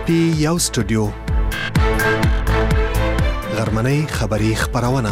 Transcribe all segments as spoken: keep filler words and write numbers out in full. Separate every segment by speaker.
Speaker 1: پی یو سټوډیو غرمنۍ خبری خبرونه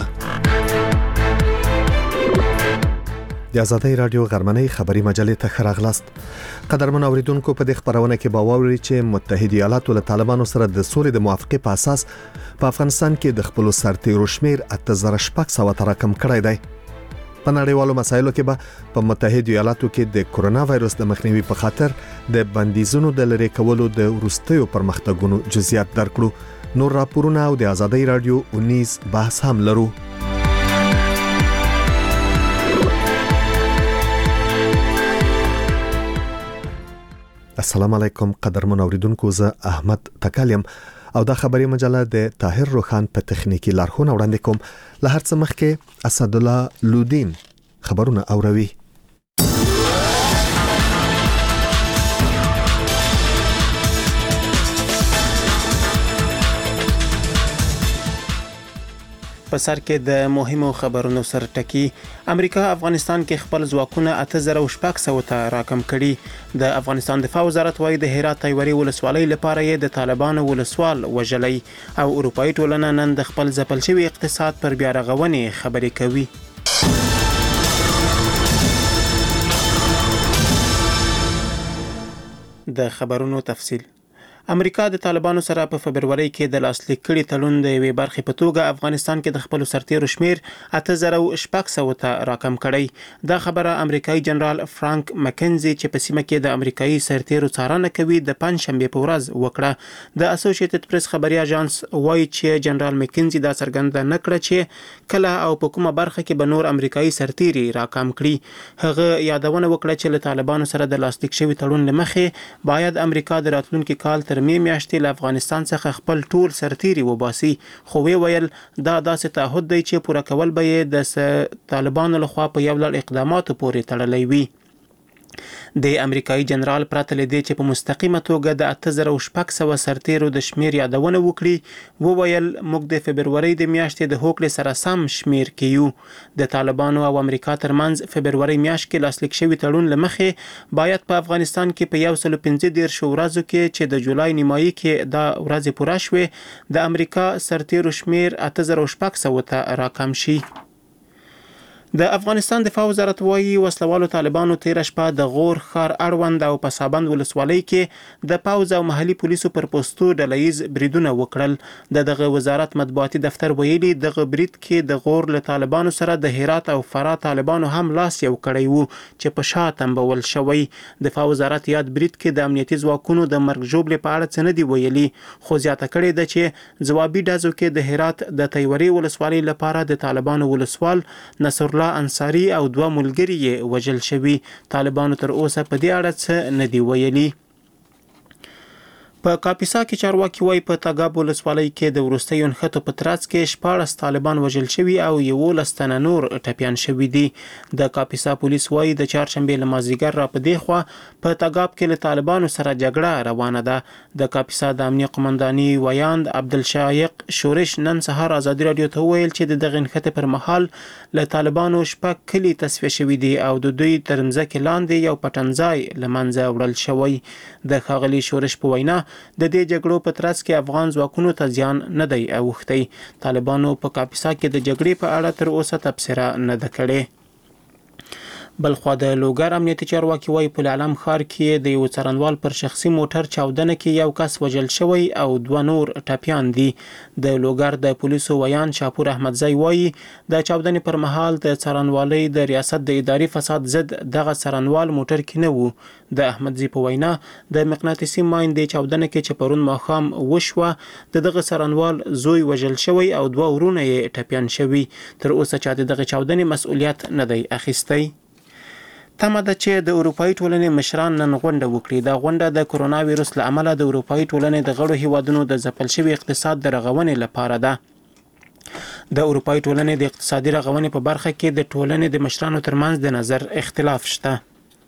Speaker 1: د ازادۍ رادیو غرمنۍ خبری مجلې ته خراغلاست. قدرمن اوریدونکو په دې خبرونه کې باوري چې متحده ایالاتو له طالبانو سره د سولې د موافقې په اساس په افغانستان کې د خپل سرتیرو شمیر اته زره شپږ سوه ته راکم کړی دی. په نړیوالو مسایلو کې به په متحده ایالاتو کې د کورونا وایرس د مخنیوي په خاطر د بندیزونو د لری کولو د وروستیو پرمختګونو جزئیات درکړو. نور راپورونه او د ازادۍ رادیو اونیز بحث هم لرو. السلام علیکم قدرمن اوریدونکو، زه احمد تکالیم او دا خبری مجله د طاهر روخان په تخنیکی لارښوونه وړاندې کوم. له هر څه مخکې اسدالله لودین خبرونه اوروي.
Speaker 2: په سر کې د مهمو خبرونو سره ټکی. امریکا افغانستان کې خپل ځواکونه اته زره شپږ سوه ته راکم کړي. د افغانستان دفاع وزارت وايي د هرات تایوري ولسوالۍ لپاره یې د طالبانو ولسوال وژلی او اروپאי ټولنه نن د خپل ځپل شوی اقتصاد پر بیا رغونې خبرې کوي. د خبرونو تفصیل. امریکا د طالبانو سره په فبرवरी کې د لاسلیک کړي تړون د یوې برخې په توګه افغانستان کې د خپل سرتیرو شمیر اته زره شپږ سوه ته راکم کړی. دا خبره امریکایي جنرال فرانک مکنزي چې په سیمه کې د امریکایي سرتیرو څارنه کوي د پنځشنبه په ورځ وکړه. د اسوسییټډ پریس خبري اژانس وایي چې جنرال مکنزي دا څرګنده نکړه چې کله او په کومه برخه کې به نور امریکایي سرتیري راکم کړي. هغه یادونه وکړه چې له طالبانو سره د لاسلیک شوی تړون لمخې باید امریکا د راتلونکي کال تر مې میاشتې له افغانستان څخه خپل ټول سرتیري وباسي، خو وی ویل دا داسې تعهد دی چې پوره کول به یې د طالبانو لخوا په یو لړ اقداماتو پورې تړلی وي. د امریکایي جنرال پرته له دې چې په مستقیمه توګه د اته زره شپږ سوه سرتیرو د شمیر یادونه وکړي، وویل موږ د فبرवरी د میاشتې د هوکړې سره سم شمیر کې یو. د طالبانو او امریکا ترمنځ فبرवरी میاشت کې لاسلیک شوی تړون لمخې باید په افغانستان کې په یو سل پنځه دېرش ورځو کې چې د جولای نیمایي کې دا ورځې پوره شوې د امریکا سرتیرو شمیر اته زره شپږ سوه ته راکم شي. د افغانستان دفاع وزارت وايي وسلوالو طالبانو تیر شپه د غور ښار اړوند او پسابند ولسوالۍ کې د پاوز او محلي پولیسو پر پوسټو ډلهیز بریدونه وکړل. د دغه وزارت مطبوعاتي دفتر ویلي دغه برید کې د غور له طالبانو سره د هرات او فراه طالبانو هم لاس یو کړی وو چې په شا تنبول شوی. دفاع وزارت یاد برید کې د امنیتي ځواکونو د مرګ ژوبلې په اړه څه نه دی ویلي، خو زیاته کړې ده چې ځوابي ډزو کې د هرات د تیوري ولسوالۍ لپاره د طالبانو ولسوال نصر الله انصاری او دوه ملګري یې وژل شوي. طالبانو تر اوسه په دې اړه څه نه دی ویلي. په کاپیسا کې چارواکي وايي په تګاب ولسوالۍ کې د وروستیو نښتو په ترڅ کې شپاړس طالبان وژل شوي او یولس تنه نور ټپیان شوي دي. د کاپیسا پولیس وايي د چهارشنبې له مازدیګر را په دې خوا په تګاب کې له طالبانو سره جګړه روانه ده. د کاپیسا د امنیه قمنداني ویاند عبدالشایق شورش نن سهار ازادي رادیو ته ویل چې د دغه نښتې پر مهال له طالبانو شپږ کلي تصفیه شوي دي او د دوی تر مځکې لاندې یو پټنځای له منځه وړل شوی. د ښاغلي شورش په وینا د دې جګړو په ترڅ کې افغان ځواکونو ته زیان نه دی اوښتی. طالبانو په کاپیسا کې د جګړې په اړه تر اوسه تبصره نه ده کړې. بلخوا د لوګر امنیتي چارواکي وايي په العلم ښار کې د یو څارنوال پر شخصي موټر چاودنه کې یو کس وژل شوی او دوه نور ټپیان دي. د لوګر د پولیسو ویان شاپور احمدزی وايي د چاودنې پر مهال د څارنوالۍ د ریاست د اداري فساد ضد دغه څارنوال موټر کې نه وو. د احمدزی په وینا د مقناطیسي مایندې چاودنه کې چې پرون ماښام وشوه د دغه څارنوال زوی وژل شوی او دوه ورونه یې ټپیان شوي. تر اوسه چا د دغه چاودنې مسؤلیت نه دی اخیستی. تمه ده چې د اروپאי ټولنې مشران نن غونډه وکړي. دا غونډه د کورونا وایرس له امله د اروپאי ټولنې د غړو هیوادونو د ځپل شوي اقتصاد د رغونې لپاره ده. د اروپאי ټولنې د اقتصادي رغونې په برخه کې د ټولنې د مشرانو ترمنځ د نظر اختلاف شته.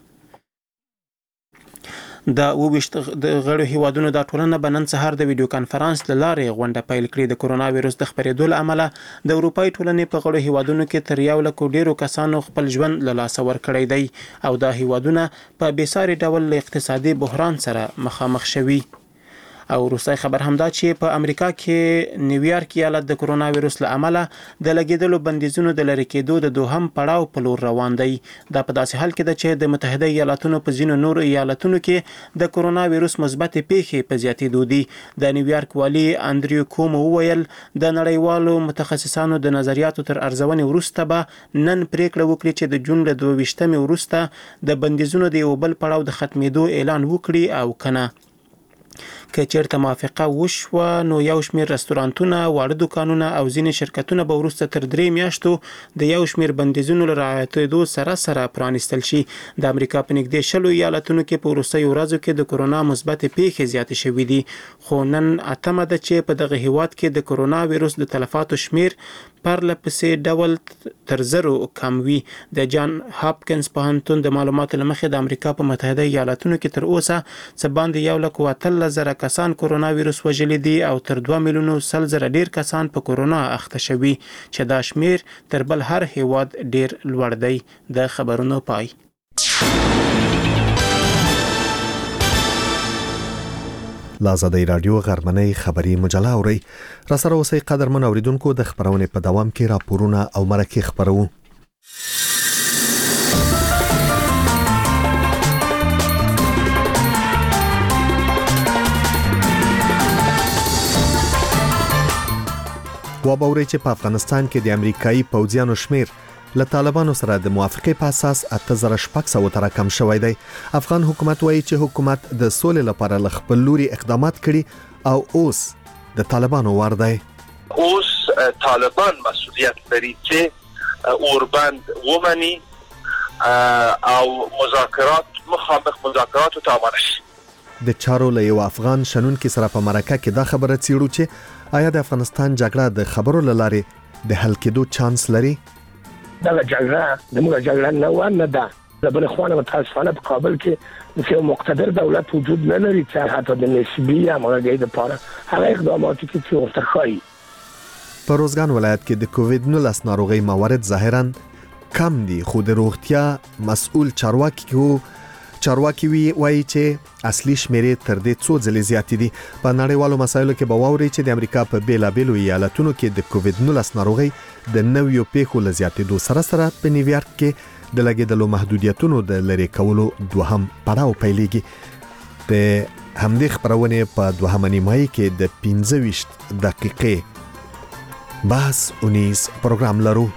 Speaker 2: د اوویشت غړو هیوادونو د ټولنه به نن سهار د ویډیو کانفرنس له لارې غونډه پیل کړي. د کورونا وایرس د خپرېدو له امله د اروپאי ټولنې په غړو هیوادونو کې تر یو لک ډیرو کسانو خپل ژوند له لاسه ورکړی دی او دا هیوادونه په بېساري ډول له اقتصادي بحران سره مخامخ شوي. او وروستي خبر همدا چې په امریکا کې نیویارک ایالت د کرونا وایروس له امله د لګیدلو بندیزونو د لری کېدو د دوهم پړاو په لور روان دی. دا په داسې حال کې ده چې د متحده ایالاتونو په ځینو نورو ایالتونو کې د کرونا وایروس مثبت پیښې په زیاتېدو دي. د نیویارک والی اندریو کومو وویل د نړیوالو متخصصانو د نظریاتو تر ارزونې وروسته به نن پریکړه وکړي چې د جون له دوه ویشتمې وروسته د بندیزونو د یو بل پړاو د ختمېدو اعلان وکړي او کنه. که چیرته موافقه وشوه نو یو شمېر رستورانتونه، واړه دکانونه او ځینې شرکتونه به وروسته تر درې میاشتو د یو شمېر بندیزونو له رعایتېدو سره سره پرانیستل شي. د امریکا په نږدې شلو ایالتونو کې په وروستیو ورځو کې د کرونا مثبت پیښې زیاتې شوې دي، خو نن اتمه ده چې په دغه هیواد کې د کرونا وایروس د تلفاتو شمېر پرله پسې ډول تر زرو کم وي. د جان هاپکینز پوهنتون د معلوماتو له مخې د امریکا په متحده ایالتونو کې تر اوسه څه باندې یو لک اتلس زره کسان کرونا وایروس وژلي دي او تر دوه میلیونو سل زره ډیر کسان په کرونا اخته شوي چې دا شمیر تر بل هر هیواد ډیر لوړ دی. د خبرونو پای.
Speaker 1: لازدی رادیو غرمنۍ خبری مجله اوري. را سره اوسئ قدرمن اوریدونکو، د خبرونې په دوام کې راپورونه او مرکې خبرو. وابوري چې په افغانستان کې د امریکایي پوځیانو شمیر له طالبانو سره د موافقې په اساس اته زره شپږ سوه تر کم شوی دی. افغان حکومت وایي چې حکومت د سولې لپاره له خپل لوري اقدامات کړي او اوس د طالبانو وار دی.
Speaker 3: اوس طالبان مسؤلیت لري چې اوربند ومني او مذاکرات مخامخ مذاکرات ته امر شي.
Speaker 1: د چارو له یو افغان شنونکي سره په مرکه کې دا خبره څیړو چې آیا د افغانستان جګړه د خبرو له لارې د حل کېدو چانس لري؟
Speaker 4: دا جګړه د موږ جګړه نه و نه ده. د بل خوانه متاسفانه په کابل کې چې مقتدر دولت وجود نه لري چې حتی د نسبی امنیت لپاره هغه اقدامات چې ورته کوي.
Speaker 1: په روزګان ولایت کې د کووډ نولس ناروغي موارد ظاهرا کم دي، خو د روغتیا مسؤل چارواکي کو چارواکي وی وایي چې اصلي شمیرې تر دې څو ځلې زیاتې دي. په نړیوالو مسایلو کې به واوري چې د امریکا په بیلابیلو ایالتونو کې د کووډ نولس ناروغي د نویو پیښو له زیاتېدو سره سره په نیویارک کې د لګیدلو محدودیتونو د لری کولو دوهم پړاو پیلېږي. د همدې خبرونه په دوهمه نیمایي کې د پنځه ویشت دقیقې بحث اونیز پروګرام لرو.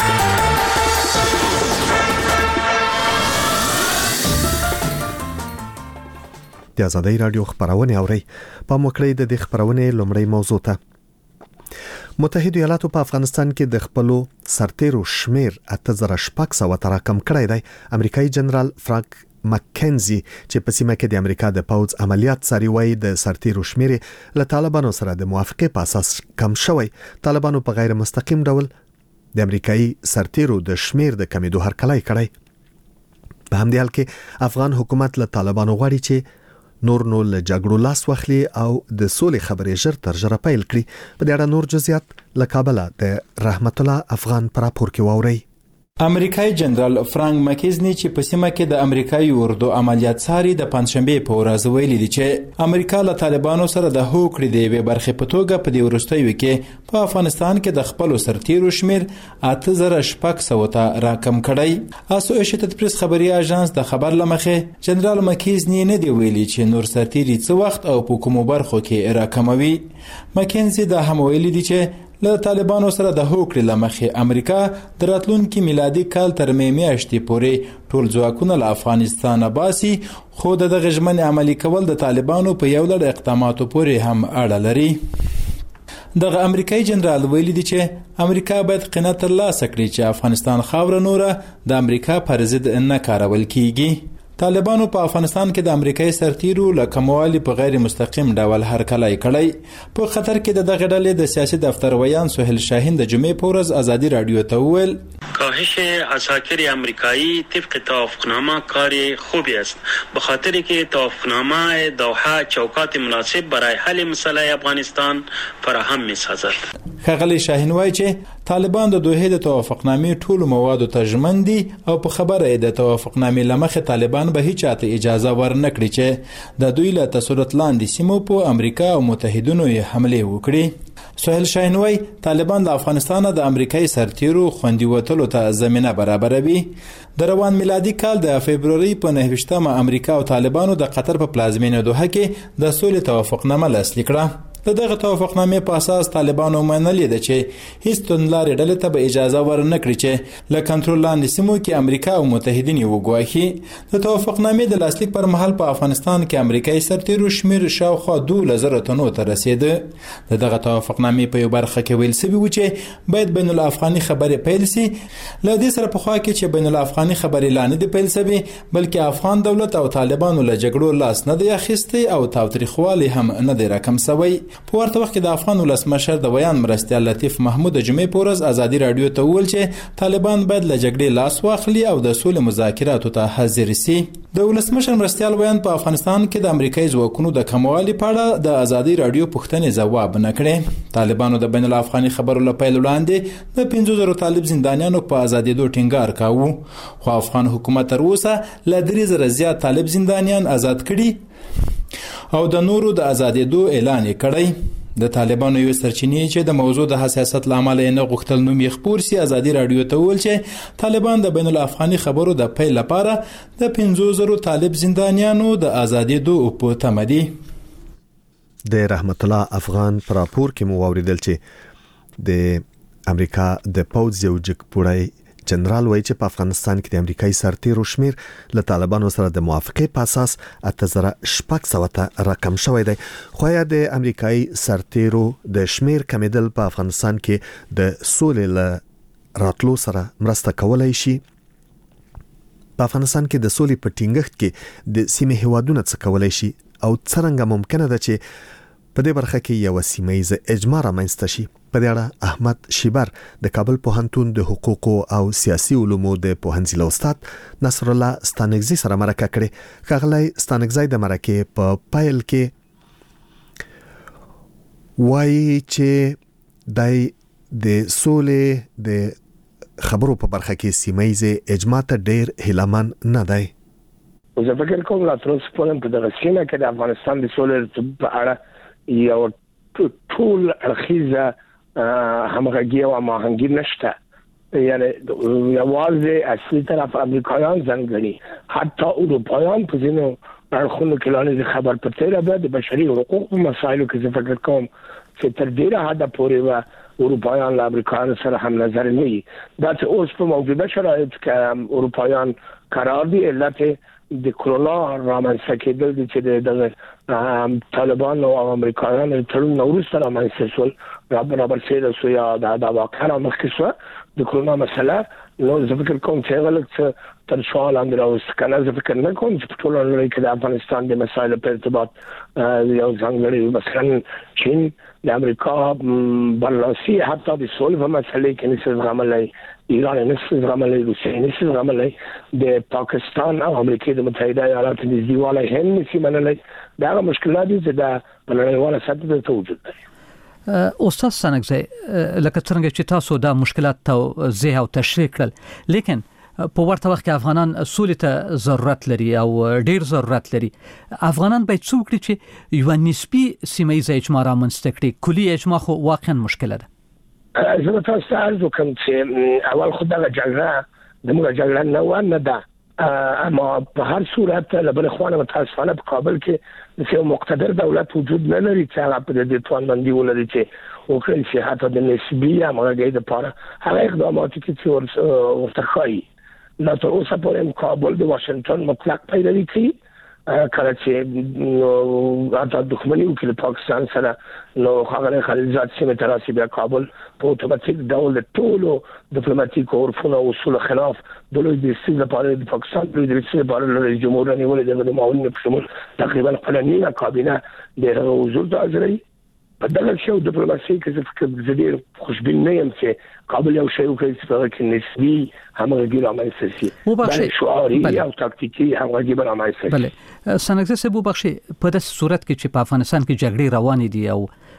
Speaker 1: د آزادۍ رادیو خبرونه اوري. په موکړې د دې خبرونه لومړی موضوع ته. متحده ایالاتو په افغانستان کې د خپلو سرتیرو شمیر اته زره شپږ سوه تر کم کړی دی. امریکایي جنرال فرانک مکنزي چې په سیمه کې د امریکا د پوځ عملیات څاري وایي د سرتیرو شمیر له طالبانو سره د موافقې په اساس کم شوی. طالبانو په غیر مستقیم ډول د امریکایي سرتیرو د شمیر د کمیدو هرکلی کړی. په همدې حال کې افغان حکومت له طالبانو غواړي چې نور نو له جګړو لاس واخلي او د سولې خبرې ژر تر ژره پیل کړي. په دې اړه نور جزئیات له کابل د رحمت الله افغان پر راپور کې واوري.
Speaker 5: امریکایي جنرال فرانک مکیزنی چې په سیمه کې د امریکایي اردو عملیات څاري د پنځشنبه په ورځ ویلي دي چې امریکا له طالبانو سره د هوکړې د یوې برخې په توګه په دې وروستیو کې په افغانستان کې د خپل سرتیرو شمیر اته زره شپږ سوه ته راکم کړی. اسوسییټډ پریس خبري اژانس د خبر لمخې جنرال مکیزنی نه دی ویلي چې نور سرتیري څه وخت او په کومو برخو کې راکموي. مکینزي دا هم ویلي دي چې له طالبانو سره د هوکړې لمخې امریکا د راتلونکي میلادي کال تر مې میاشتې پورې ټول ځواکونه له افغانستان باسي، خو د دغه ژمنې عملي کول د طالبانو په یو لړ اقداماتو پورې هم اړه لري. دغه امریکایي جنرال ویلي دي چې امریکا باید قناعت ترلاسه کړي چې افغانستان خاوره نوره د امریکا پر ضد نه کارول کیږي. طالبانو په افغانستان کې د امریکایي سرتیرو له کموالي په غیر مستقیم ډول هرکلی کړی. په خطر کې د دغه ډلې د سیاسي دفتر ویان سهیل شاهین د جمعې په ورځ آزادی رادیو ته وویل
Speaker 6: کاهش عساکر امریکایی طبق توافقنامه کار خوبی است، به خاطر که توافقنامه دوحه چوکات مناسب برای حل مسئله افغانستان فراهم می‌سازد.
Speaker 5: ښاغلی شاهین وایي چې طالبان د دوحې د توافقنامې ټولو موادو ته ژمن دي او په خبره د توافقنامې لمخې طالبان به هیڅ چاته اجازه ورنکړي چې د دوی له تسلط لاندې سیمو په امریکا او متحدینو یې حمله وکړي. سهیل شاهینوی طالبان د افغانستان د امریکایي سرتیرو خوندي وتلو ته زمینه برابروي. د روان میلادي کال د فبروري په نهه ویشتمه امریکا او طالبانو د قطر په پلازمینه دوحه کې د سولې توافقنامه لاسلیک کړه. د دغه توافقنامې په اساس طالبانو منلي ده چې هیڅ توندلارې ډلې ته به اجازه ورنکړي چې له کنټرول لاندې سیمو کې امریکا او متحدین یې وګواښي. د توافقنامې د لاسلیک پر مهال په افغانستان کې امریکایي سرتیرو شمیر شاوخوا دولس زره تنو ته رسیده. د دغه توافقنامې په یو برخه کې ویل شوي و چې باید بین الافغاني خبرې پیل شي. له دې سره پخوا کې چې بین الافغاني خبرې لا نه دي پیل شوي بلکې افغان دولت او طالبانو له جګړو لاس نه دی اخیستی او تاوتریخوالی هم نه دی راکم شوی. په ورته وخت کې د افغان ولسمشر د بیان مرستیال لطیف محمود د جمعې په ورځ ازادي رادیو ته وویل چې طالبان باید له جګړې لاس واخلي او د سولې مذاکراتو ته حاضر شي. د ولسمشر مرستیال بیان په افغانستان کې د امریکایي ځواکونو د کموالي په اړه د ازادي رادیو پوښتنې ځواب نه کړي. طالبانو د بین الافغاني خبرو له پیل وړاندې د پنځه زره طالب زندانیانو په ازادېدو ټینګار کاوه خو افغان حکومت تر اوسه له درې زره زیات طالب زندانیان آزاد کړي او د نورو د ازادېدو اعلان یې کړی. د طالبانو یو سرچینې چې د موضوع د حساسیت لامل نه غوښتل نوم یې خپور سي ازادي رادیو ته ویل چې طالبان د بین الافغاني خبرو د پیل لپاره د پنځه زره طالب زندانیانو د ازادېدو په تمه دي.
Speaker 1: د رحمت الله افغان پر راپور کې مو اوریدل چې د امریکا د پوځ یو جګپوړی جنرال وایي چې په افغانستان کې د امریکایي سرتیرو شمیر له طالبانو سره د موافقې په اساس اته زره شپږ سوه ته راکم شوی دی. خو یا د امریکایي سرتیرو د شمیر کمیدل په افغانستان کې د سولې له راتلو سره مرسته کولای شي. په افغانستان کې د سولې په ټینګښت کې د سیمې هیوادونو څخه کولای شي او څرنګه ممکنه ده چې په دې برخه کې یو سیمه‌ییز اجماع رامنځته شي. په دې اړه احمد شیبر د کابل پوهنتون د حقوقو او سیاسي علومو د پوهنځي استاد نصر الله ستانکزی سره مرکه کړې. ښاغلی ستانکزی د مرکې په پایل کې وایي چې دای د سولې د خبرو په برخه کې سیمه‌ییز اجماع ته ډېر هیلهمن نه دی.
Speaker 4: زه فکر کوم لا تر اوسه پورې په دغه سیمه کې د افغانستان د سولې په اړه یو ټول اړخیزه همغږي او هماهنګي نشته. یعنی یوازې اصلي طرف امریکایان ځانګړي حتی اروپایان په ځینو اړخونو کې لاندې خبر پته را د بشري حقوقو مسایلو کې زه فکر کوم چې تر ډیره حد پورې و اروپایان له امریکایانو سره هم نظر نه وي. دا چې اوس په موجوده شرایط کې اروپایان قرار دي علت د کرونا رامنځته کېدل دي چې د طالبان او امریکایانو تړون وروسته رامنځته شول برابر سره سو یا د واقعا مخکې شو د کرونا مسله. نو زه فکر کوم چې غلط تر شوال اندر اوس کنه زه فکر نه کوم چې ټول نړۍ کې د افغانستان د مسایلو په ارتباط یو ځانګړی مثلا چین د امریکا برلاسي حتی د سولې په مسله کې نشي زغملای، ایران نشي زغملای، روسیه نشي زغملای، د پاکستان او امریکا د متحده ایالاتو د دیواله هم نشي منلای. دا مشکلات دي چې د بلنوالو سره د وجود لري.
Speaker 7: استاد ستانکزی لکه څنګه چې تاسو دا مشکلات ته زه او تشریح کړل لیکن په ورته وخت کې افغانان سولې ته ضرورت لري او ډیر ضرورت لري. افغانان باید څه وکړي چې یو نسبی سیمه‌ییز اجماع رامنځته کړي. کلی اجماع خو واقعا مشکله ده.
Speaker 4: زه تاسو ته عرض وکړم چې اول خو دا جګړه د موږ جګړه نه و نه ده، اما په هر صورت لبل خوانه متاسفانه په کابل کې یو مقتدر دولت وجود نه لري چې هغه په دې توانمندي ولري چې وکړي چې حتی د نسبی امغه د پاره هغه اقدامات چې ورته خایي. لا تر اوسه پورې کابل د واشنگټن مطلق پیروي کوي. کله چې حتی دښمني وکړي پاکستان سره نو هغه خلیلزاد سیمه تراسي بیا کابل په اتوماتیک ډول ټولو ډیپلوماټیک اورفونو او اصول خلاف د لوی د سیمه لپاره د پاکستان د رئیس لپاره رئیس جمهور نیولې د معاونین په شمول تقریبا قانوني کابینه د حضور د اجرای په دغه شو ډیپلوماسي کې چې زدير خوشبین نه يم چې قابل یو شی وکړي چې په نسبی همغږي رامنځته شي. بله شعاري او تاکتیکي همغږي رامنځته شي.
Speaker 7: بله ستانکزی صاحب وبخښئ، په داسې صورت کې چې په افغانستان کې جګړې روانې دي او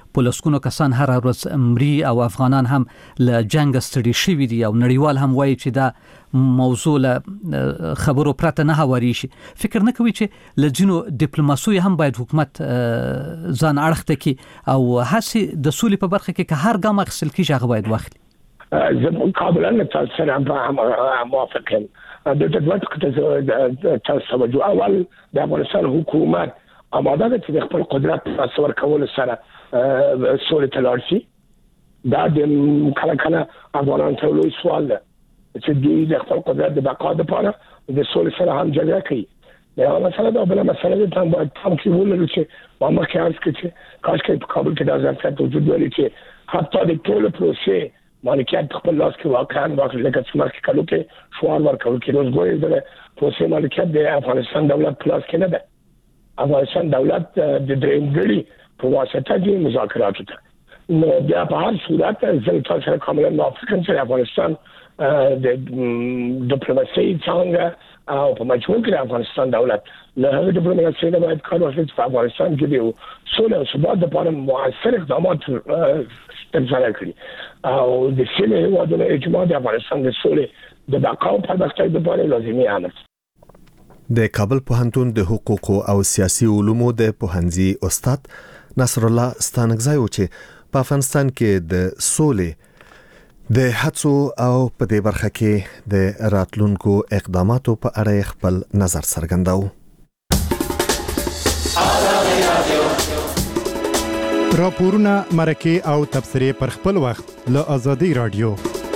Speaker 7: پولیسونو کسان هر ورځ مري او افغانان هم له جنگ ستړي شوي دي او نړیوال هم وایي چې دا موضوع له خبرو پرته نه هواري شي. فکر نه کوي چې له جنو ډیپلوماسي هم باید حکومت ځان اړخته کی او هڅه د سولې په برخه کې که هر ګام اخیستل کیږي هغه باید واخلي.
Speaker 4: زه قابلانه تاسو سره موافق یم. د دولت کې تاسو توجه اول د افغانستان حکومت آماده ده چې خپل قدرت تصور کول سره سولې ته لاړ شي. دا د کله کله افغانان ته لوی سوال ده چې دوی د خپل قدرت د بقا لپاره د سولې سره هم جګړه کوي. دا مسله ده. بل مسله ده چې باید هم چې ولرو چې ما مخکې عرض کړم چې کاش کې په کابل کې د ظرفیت وجود ولري چې حتی د ټول پروسې مالکیت خپل لاس کې واقعا واقع لکه چې مخکې کلو کې شوار ورکول کې روز ګوري د پروسې مالکیت د افغانستان دولت پلاس کې نه ده. افغانستان دولت د دریم ګړي په واسطه د مذاکراتو ته نو بیا په هر صورت زه تاسو سره کاملا موافق یم چې افغانستان د ډیپلوماسي څنګه او په مجموع کې افغانستان دولت له هغه ډیپلوماسي نه باید کار وکړي چې افغانستان کې د سولې او ثبات لپاره موثر اقدامات ترسره کړي او د سیمې هیوادونو اجماع د افغانستان د سولې د بقا او پرمختګ لپاره لازمي عمل.
Speaker 1: د کابل پوهنتون د حقوق او سیاسي علومو د پوهنځي استاد نصر الله ستانکزی و چې په افغانستان کې د سولې د هڅو او په دې برخه کې د راتلونکو اقداماتو په اړه خپل نظر څرګنداو.
Speaker 8: راپورونه مرکه او تبصره پر خپل وخت له آزادي رادیو.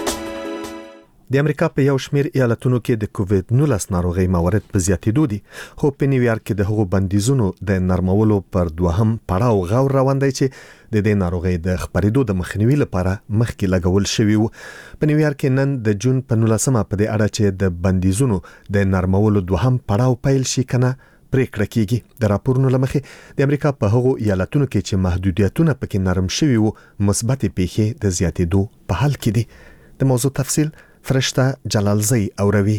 Speaker 1: د امریکا په یو شمېر ایالتونو کې د کووید نولس ناروغي موارد په زیاتېدو دي خو په نیویارک کې د هغو بندیزونو د نرمولو پر دوهم پړاو غور روان دی چې د دې ناروغي د خپرېدو د مخنیوي لپاره مخکې لګول شوی وو. په نیویارک کې نن د جون په نولسمه په دې اړه چې د بندیزونو د نرمولو دوهم پړاو پیل شي کنه پریکړه کیږي. د راپورونو لمخې د امریکا په هغو ایالتونو کې چې محدودیتونه پکې نرم شوي وو مثبت پیښې د زیاتېدو په حال کې دي. د موضوع تفصیل فرشته جلالزی اوروي.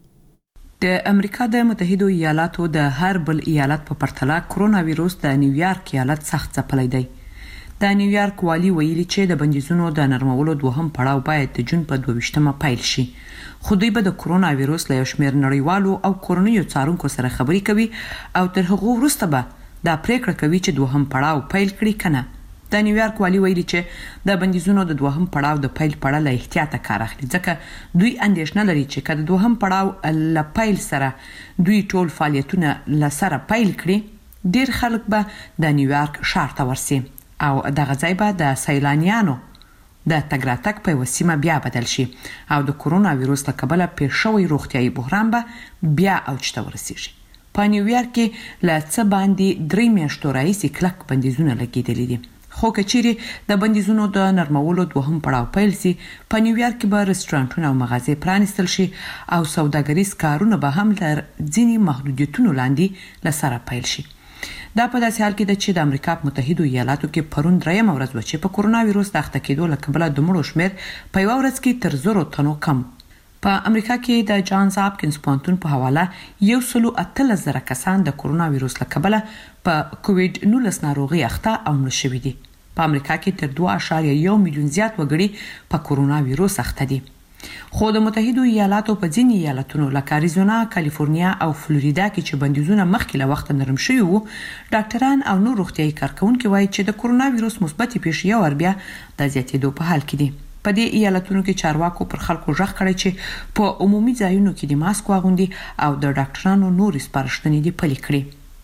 Speaker 9: د امریکا د متحده ایالاتو د هر بل ایالت په پرتله کرونا وایروس د نیویارک ایالت سخت ځپلی دی. د نیویارک والی ویلي چې د بندیزونو د نرمولو دوهم پړاو باید د جون په دوه ویشتمه پیل شي. خو دوی به د کرونا وایروس له یو شمېر نړیوالو او کورنیو څارونکو سره خبرې کوي او تر هغه وروسته به دا پریکړه کوي چې دوهم پړاو پیل کړي کنه. د نیویارک والی ویلي چې د بندیزونو د دوهم پړاو د پیل پړه له احتیاطه کار اخلي ځکه دوی اندېښنه لري چې کله دوهم پړاو له پیل سره دوی ټول فعالیتونه له سره پیل کړي ډیر خلک به د نیویارک ښار ته ورسي او دغه ځای به د سیلانیانو د تګ راتګ په وسیمه بیا بدل شي او د کرونا وایروس له کبله پیښ شوی روغتیايي بحران به بیا اوج ته ورسیږي. په نیویارک کې له څه باندې درې میاشتو راهیسې کلک بندیزونه لګېدلي دي. خو کچېرې د بندیزونو د نرمولو دوهم پړاو پیل سي په نیویارک کې به رستورانټونه او مغازې پرانیستل شي او سوداګریز کارونه به هم تر ځینې محدودیتونو لاندې له سره پیل شي. دا په داسې حال کې ده چې د امریکا په متحده ایالاتو کې پرون درېیمه ورځ وه چې په کرونا وایروس د اخته کېدو له کبله د مړو شمېر په یوه ورځ کې تر زرو تنو کم. په امریکا کې د جانز هاپکینز پوهنتون په حواله یو سلو اتلس زره کسان د کرونا وایروس له کبله په کووید نولس ناروغي اخته او مړه شوي دي. په امریکا کې تر دوه اعشاریه یو میلیون زیات وګړي په کرونا وایروس اخته دي. خو د متحده ایالاتو په ځینې ایالتونو لکه اریزونا، کالیفورنیا او فلوریدا کې چې بندیزونه مخکې له وخته نرم شوي وو ډاکټران او نور روغتیايي کارکونکي وایي چې د کرونا وایروس مثبتې پیښې یو ور بیا د زیاتېدو په حال کې دي. په دې ایالتونو کې چارواکو پر خلکو ژغ کړی چې په عمومي ځایونو کې د ماسک واغوندي او د ډاکټرانو نورې سپارښتنې دي پلي کړي.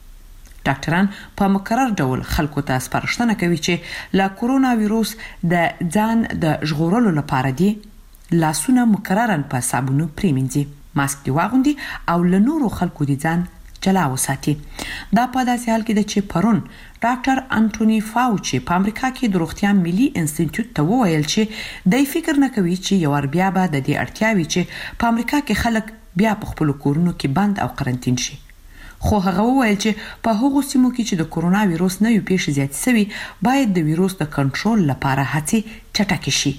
Speaker 9: ډاکټران په مکرر ډول خلکو ته سپارښتنه کوي چې له کرونا وایروس د ځان د ژغورلو لپاره دي لاسونه مکررن په صابونو پریمنځي، ماسک دی واغوندي او له نورو خلکو دي ځان جلا وساتي. دا په داسې حال کې ده چې پرون ډاکټر انټونی فاوچي په امریکا کې د روغتیا ملي انسټیټیوټ ته وویل چې دای فکر نه کوي چې یو ور بیا به د دې اړتیاوي چې په امریکا کې خلک بیا په خپل کورونو کې بند او قرنټین شي. خو هغه وویل چې په هغو سیمو کې چې د کرونا وایروس نوې پیښې زیاتې شوي باید د وایروس د کنټرول لپاره هڅې چټکې شي.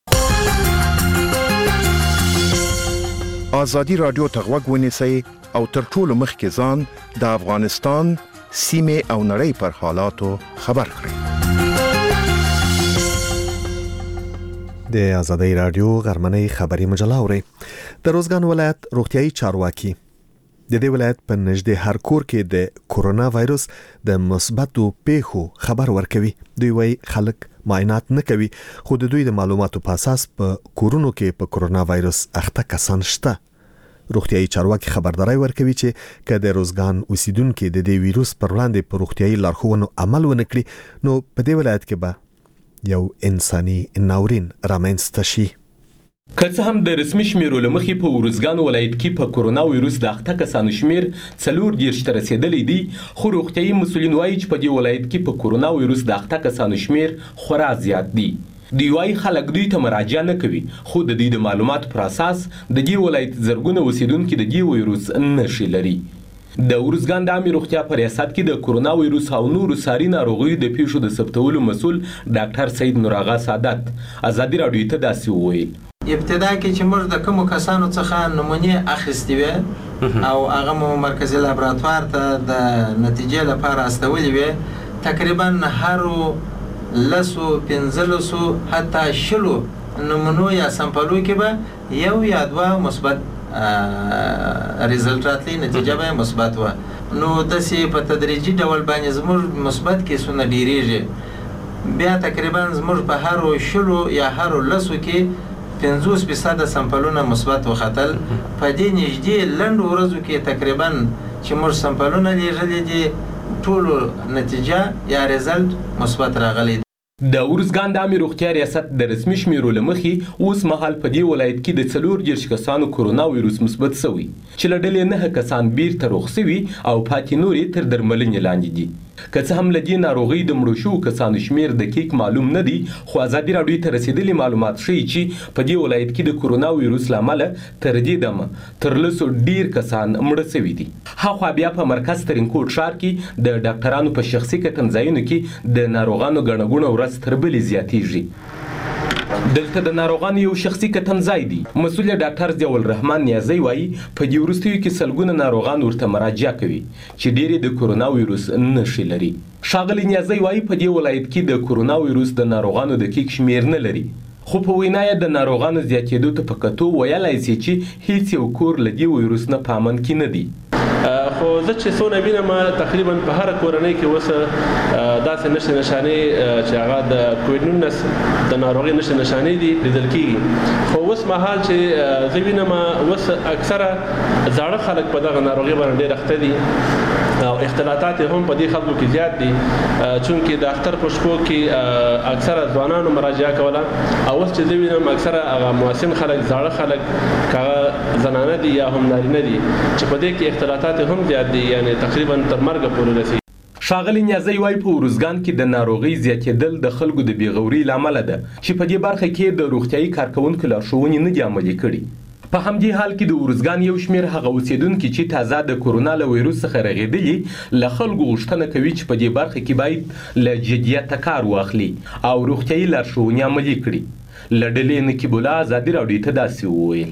Speaker 10: آزادي رادیو ته غوږ ونیسئ او تر ټولو مخکې ځان د افغانستان سیمې او نړۍ پر حالاتو خبر کړئ.
Speaker 1: د آزادۍ رادیو غرمنۍ خبري مجله اوري. د روزګان ولایت روغتيایي چارواکي د دې ولایت په نږدې هر کور کې د کورونا وایروس د مثبتو پیښو خبر ورکوي. دوی وايي خلک معاینات نه کوي، خو د دوی د معلوماتو په اساس په کورونو کې په کورونا وایروس اخته کسان شته. روغتيایي چارواکي خبرداري ورکوي چې که د روزګان اوسیدونکو د دې وایروس پر وړاندې په روغتيایي لارښوونو عمل ونکړي، نو په دې ولایت کې به یو انساني ناورین رامنځته شي.
Speaker 11: که څه هم د رسمي شمیرو له مخې په ورزګان ولایت کې په کورونا وایروس د اخته کسانو شمیر څلور دېرش ته رسیدلی دی، خو روغتیایي مسؤلین وایي چې په دې ولایت کې په کورونا وایروس د اخته کسانو شمیر خورا زیات دی. دوی وایي خلک دوی ته مراجعه نه کوي، خو د دوی د معلوماتو پر اساس د دې ولایت زرګونه اوسیدونکي د دې وایروس نښې لري. د ورزګان د عامه روغتیا په ریاست کې د کورونا وایروس او نورو ساري ناروغیو د پیښو د ثبتولو مسؤل ډاکټر سید نوراغا سعادت ازادي راډیو ته داسې وویل:
Speaker 12: ابتدا کې چې موږ د کومو کسانو څخه نمونې اخیستې وې او هغه مو مرکزي لابراتوار ته د نتیجې لپاره استولې وې، تقریبا هرو لسو پنځلسو حتی شلو نمونو یا سمپلو کې به یو یا دوه مثبت ریزلټ راتلی، نتیجه به مثبت و. نو داسې په تدریجي ډول باندې زموږ مثبت کیسونه ډیریږي. بیا تقریبا زموږ په هرو شلو یا هرو لسو کې پنځوس فیصد سمپلونه مثبت وختل. په دې نږدې لنډ ورځو کې تقریبا چې موږ سمپلونه لیږلي دي ټولو نتیجه یا ریزلټ مثبت راغلی.
Speaker 11: د ورزګان د عامه روغتیا ریاست د رسمي شمیرو له مخې اوس مهال په دې ولایت کې د څلور دېرش کسانو کورونا وایروس مثبت شوی، چې له ډلې نه کسان بیرته روغ شوي او پاتې نور یې تر درملنې لاندې دي. که څه هم له دې ناروغۍ د مړو شوو کسانو شمیر دقیق معلوم نه دی، خو ازادي راډیو ته رسېدلي معلومات ښیي چې په دې ولایت کې د کورونا وایروس له امله تر دې دمه تر لسو ډیر کسان مړه شوي دي. هاخوا بیا په مرکز ترینکوټ ښار کې د ډاکټرانو په شخصي کتنځایونو کې د ناروغانو ګڼه ګوڼه ورځ تر بلې زیاتیږي. دلته د ناروغانو یو شخصي کتنځای دی. مسؤل ډاکټر ضیاء الرحمن نیازی وایي په دې وروستیو کې سلګونه ناروغان ورته مراجعه کوي چې ډېرې د کورونا وایروس نښې لري. ښاغلي نیازی وایي په دې ولایت کې د کورونا وایروس د ناروغانو دقیق شمیر نه لري، خو په وینا یې د ناروغانو زیاتېدو ته په کتو ویلی سي چې هیڅ یو کور له دې وایروس نه په امن کې نه دی.
Speaker 13: خو زه چې څونه وینم تقریبا په هره کورنۍ کې اوس داسې نښې نښانې چې هغه د کووډ نولس د ناروغۍ نښې نښانې دي لیدل کېږي. خو اوس مهال چې زه وینم اوس اکثره زاړه خلک په دغه ناروغۍ باندې ډېر اخته دي او اختلاطات هم په دې خلکو کې زیات دي، چونکې د اختر په شپو کې اکثره ځوانانو مراجعه کوله او اوس چې زه وینم اکثره هغه موسم خلک زاړه خلک هغه زنانه دي یا هم نارینه دي چې په دې کې اختلاطات هم زیات دي، یعنی تقریبا تر مرګ پورې رسي.
Speaker 11: ښاغلي نیازی وایي په ورزګان کې د ناروغۍ زیاتېدل د خلکو د بېغورۍ له امله ده چې په دې برخه کې د روغتیایي کارکوونکو لارښوونې نه دي عملي کړي. په همدې حال کې د ورزګان یو شمېر هغه اوسیدونکي چې تازه د کورونا له وایروس څخه رغېدلي له خلکو غوښتنه کوي چې په دې برخه کې باید له جدیته کار واخلي او روغتیایي لارښوونې عملي کړي. له ډلې نقیب الله ازادي راډیو ته داسې وویل: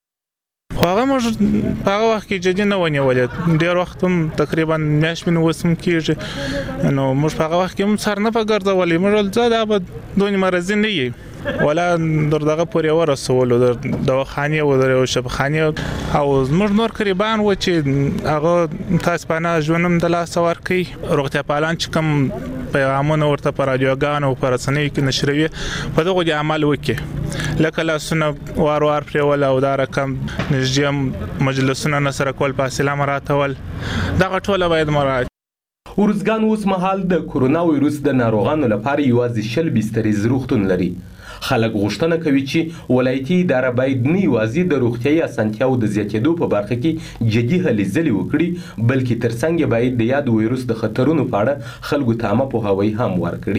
Speaker 14: خو هغه موږ په هغه وخت کې جدي نه ونیولې، ډېر وخت هم تقریبا میاشت مې اوس هم کېږي، نو موږ په هغه وخت کې هم سر نه په ګرځولې. موږ زه دا به دونې مرضي نه یي ولا در دغه پورې ورسولو در دواخانې و در شفاخانې او زموږ نور قریبان و چې هغه تاسپانه ژوندم د لاس ورکي. روغتیا پالان چې کوم پیغامونه ورته پر رادیوګانو او پر رسنیو کې نشروي په دغه د عمل وکړي، لکه لاسونه وار وار پرېول او دا رقم نږدې مجلسونه نه سره کول، فاصله مراعاتول، دغه ټوله باید مراعات.
Speaker 11: ورزګان اوس مهال د کورونا وایروس د ناروغانو لپاره یوازې شل بسترې روغتون لري. خلک غوښتنه کوي چې ولایتي اداره باید نه یوازې د روغتیایي اسانتیاو د زیاتېدو په برخه کې جدي هلې ځلې وکړي، بلکې ترڅنګ یې باید د یاد وایروس د خطرونو په اړه خلکو ته عامه پوهاوی هم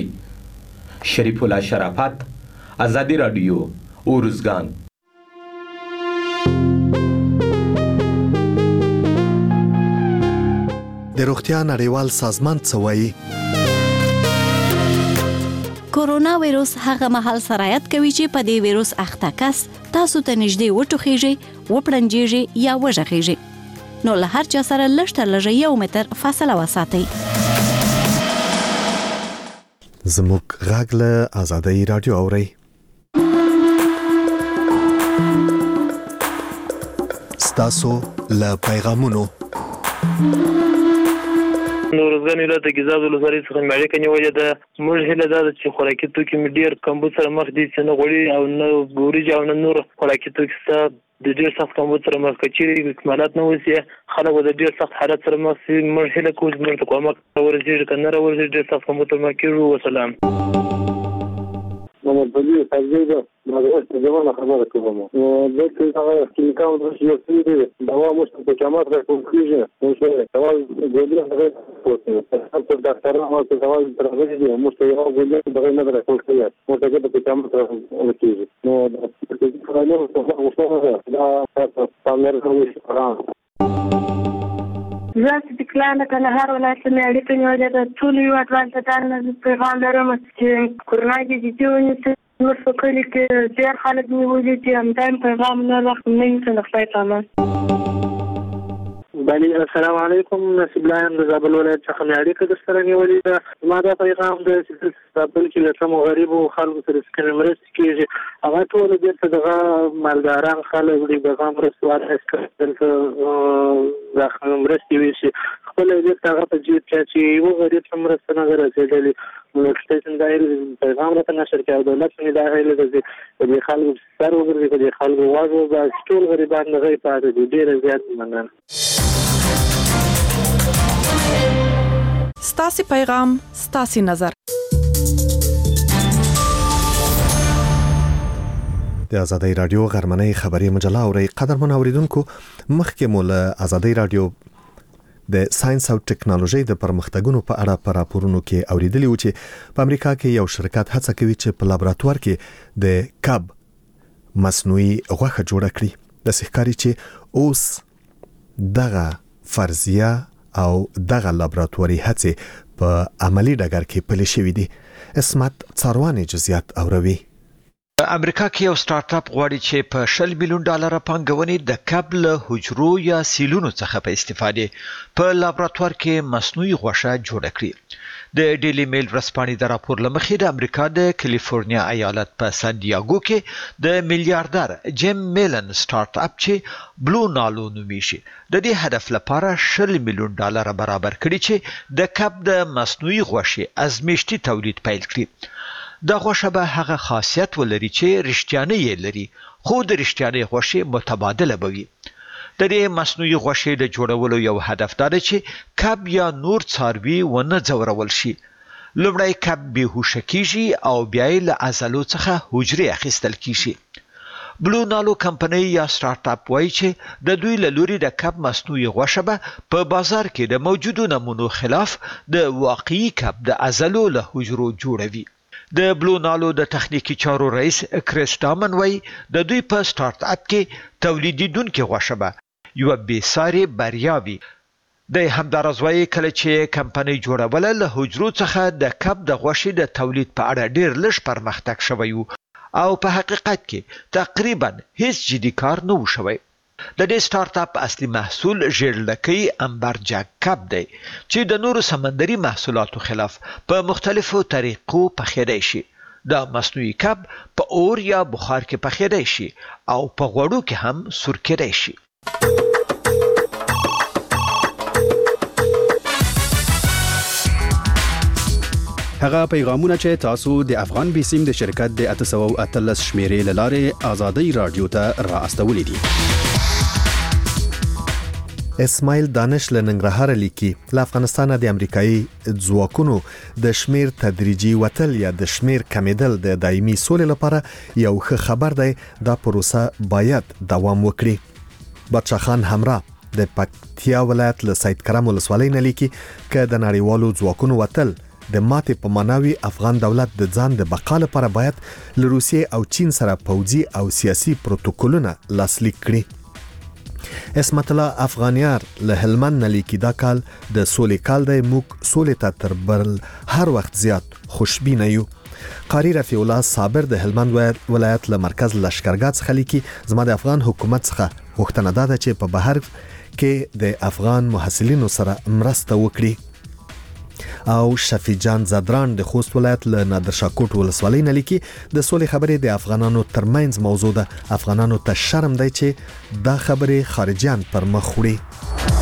Speaker 11: ورکړي. شریف الله شرافت، ازادي راډیو، ورزګان.
Speaker 1: د روغتیا نړیوال سازمان څه وایي؟
Speaker 15: کورونا وایروس هغه مهال سرایت کوي چې په دې وایروس اخته کس تاسو ته نږدې وټوخیږي، وپړنجیږي یا وژغیږي، نو له هر چا سره لږ تر لږه یو متر فاصله وساتئ.
Speaker 1: زموږ غږ له آزادۍ راډیو اورئ. ستاسو له پیغامونو
Speaker 16: نورزګان ولایت کې زاد ولسوالۍ څخه مې اړیکه نیولې ده. موږ هیله ده چې خوراکي توکي مې ډېر کمبود سره مخ دي چې نه غوړي او نه ګوري او نه نور خوراکي توکي سره د ډېر سخت کمبود سره مخ کچېري اکمالات نه وسی خلک د ډېر سخت حالت سره مخ سي. موږ هیله کوو چې موږ ته کومک ورزيږي کنه ورزيږي ډېر سخت کمبود سره مخ کیږي. وسلام.
Speaker 17: محمد بدی تجربه مدرسه جوانه خبره کوم. دلته هغه کلیکاو د یو څه دی دوا مو په کمات راکوم کیږي. نو څه دوا ګولې هغه پوښتنه تاسو ډاکټر هغه څه دوا درغلي دي مو څه یو ګولې دغه نه راکول کیږي. مو ته په کمات راکول کیږي. نو د فرانو په وسوسه دا تاسو پامیر کوي فران.
Speaker 18: زه چې د کلانه کندهار ولایت مې اړیکه نیولې ده. ټول یو افغانستان نه پیغام لرم چې کرونا کې د دېونی نور په کلی کې ډېر خلک نیولي چې همدایم پیغام نه راخ نه څه خپل تمام.
Speaker 16: بله السلام علیکم. نصیب الله یم د زابل ولایت څخه مې اړیکه درسره نیولې ده. زما دا پیغام دی چې زابل کې له کومو غریبو خلکو سره چې مرستې کېږي هغه ټول بیرته دغه مالداران خلک دي دغه مرستې واخیستل دلته مرستې وشي خپل بیرته هغه په جیب کې چې یو غریب ته مرسته نه ده رسېدلې. نو سټیشن دایر پیغام راته نشر کړ او دولت مې دا هیله ده چې د خلکو سر وګرځي د خلکو واځو د ټول غریبان نه غي پاتې دي. ډېر زیات مننه.
Speaker 19: ستاسو پیغام ستاسو نظر.
Speaker 1: د ازادۍ رادیو غرمنۍ خبري مجله اوري قدرمن اوریدونکو مخکې مو له ازادۍ رادیو د ساينس او ټکنالوژي د پرمختګونو په اړه پر راپورونو کې اوریدلی و چې په امریکا کې یو شرکت هڅه کوي چې په لابراتوار کې د کب مصنوعي غوښه جوړه کړي. د ښکاری چې اوس دغه فرضیه او دغه لابراتواري هڅې په عملی ډګر کې پلي شوې دي. اسمت څارواني جزئیات اوروي.
Speaker 20: امریکا کې یو سٹارټ اپ غواړي چې په شل میلیون ډالر پانګونې د کب له حجرو یا سیلونو څخه په استفادې په لابراتوار کې مصنوعي غوښه جوړه کړي. د ډیلی میل ورځپاڼې د راپور لمخې د امریکا د کالیفورنیا ایالت په سان دیاګو کې د میلیارډر جیم میلن سٹارټ اپ چې بلو نالو نومیږي د دې هدف لپاره شل میلیون ډالر برابر کړي چې د کب د مصنوعي غوښې ازمیشتي تولید پیل کړي. دا غوښه به هغه خاصیت ولري چې رښتیانه یې لري خو د رښتیانه غوښې متبادله بوي. د دې مصنوعي غوښې د جوړولو یو هدف دا دی چې کب یا نور څاروي ونه ځورول شي. لومړی کب بېهوشه کیږي او بیا یې له عضلو څخه حجرې اخیستل کیږي. بلو نالو کمپنۍ یا سٹارټ اپ وایي چې د دوی له لوري د کب مصنوعي غوښه به په بازار کې د موجودو نمونو خلاف د واقعي کب د عضلو له حجرو جوړوي. د بلو نالو د تخنیکی چارو رئیس کریس ډامن وایي د دوی په سٹارټ اپ کې تولیدیدونکو غوښه به یو بې ساري بریا وي. د همدارز وایي کله چې کمپنۍ جوړوله له حجرو څخه د کب د غوښې د تولید په اړه ډېر لږ پرمختګ شوی او په حقیقت کې تقریبا هیڅ جدي کار نه و شوی. د دې سٹارټ اپ اصلي محصول ژیړلکۍ امبرجاک کب دی چې د نورو سمندري محصولاتو خلاف په مختلفو طریقو پخېدای شي. دا مصنوعي کب په اور یا بخار کې پخېدای شي او په غوړو کې هم سور کېدای شي.
Speaker 21: هغه پیغامونه چې تاسو د افغان بیسیم د شرکت د اته سوه او اتلس شمیرې له لارې ازادۍ رادیو ته را استولې دي.
Speaker 1: اسماعیل دانش له ننګرهار لیکي له افغانستان د امریکایي ځواکونو د شمیر تدریجي وتل یا د شمیر کمیدل د دایمي سولې لپاره یو ښه خبر دی. دا پروسه باید دوام وکړي. بادشاه خان همراه د پکتیا ولایت له سید کرم ولسوالۍ نه لیکي چې د نړیوالو ځواکونو وتل د ماتې په معناوي افغان دولت د ځان د بقا لپاره باید له روسیې او چین سره پوځي او سیاسي پروتوکولونه لاسلیک کړي. اسمت الله افغانیار له هلمند نه لیکي دا کال د سولې کال دی. موږ سولې ته تر بل هر وخت زیات خوشبینه یو. قاری رفیع الله صابر د هلمند ولایت له مرکز لشکرګاه څخه لیکي زما د افغان حکومت څخه غوښتنه ده چې په بهر کې د افغان محصلینو سره مرسته وکړي. او شفیجان زدران د خوست ولایت له نادرشاه کوټ ولسوالۍ نه لیکي د سولې خبرې د افغانانو ترمنځ موضوع ده. افغانانو ته شرم دی چې دا خبرې خارجيان پر مخ وړي.